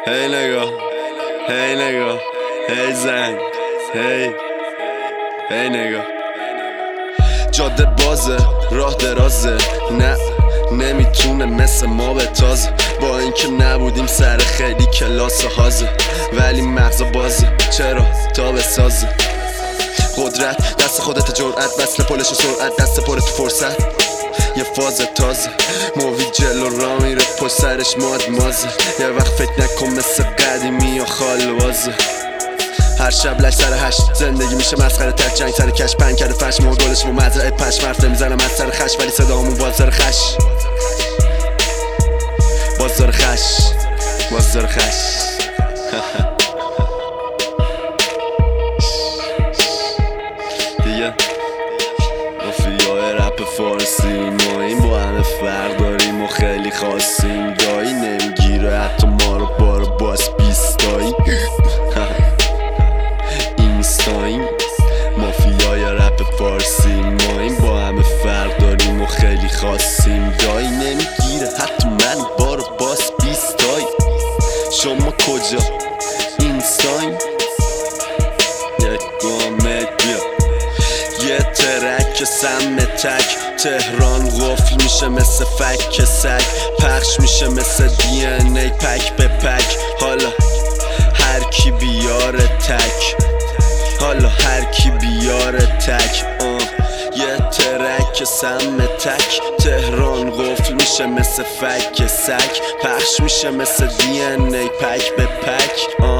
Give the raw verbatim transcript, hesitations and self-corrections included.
هی نگاه هی نگاه هی زنگ هی هی نگاه. جاده بازه راه درازه، نه نمیتونه مثل ما به تازه. با اینکه نبودیم سر خیلی کلاس هازه، ولی مغزا بازه. چرا تا بسازه قدرت دست خودت، جرأت وصل پلش و سرعت دست پر تو فرصت. یه فاز تازه مووی جلو را میره پشت سرش ماد مازه. یه وقت فکر نکن مثل قدیمی یا خال بازه. هر شب لش سر هشت زندگی میشه مسخره، تک جنگ سر کش پنگ کرده فش مردولش و مزرعه پش. مرف نمیزنم از سر خش ولی صدامون بازار خش بازار خش بازار خش دیگه مافیای رپ فارسی ما این با همه فرق داریم و خیلی خاصیم. دایی نمیگیره حتی ما رو بارو باز بیستایی اینستاییم. مافیای رپ فارسی ما این با همه فرق داریم و خیلی خاصیم. دایی نمیگیره حتی من بارو باز بیستایی. شما کجا اینستاییم؟ یک گامت بیا یه ترک سم تک. تهران غفل میشه مثل فک سگ، پخش میشه مثل دی ان ای پک به پک. حالا هر کی بیاره تک، حالا هر کی بیاره تک. آه. یه ترک سم تک. تهران غفل میشه مثل فک سگ، پخش میشه مثل دی ان ای پک به پک. آه.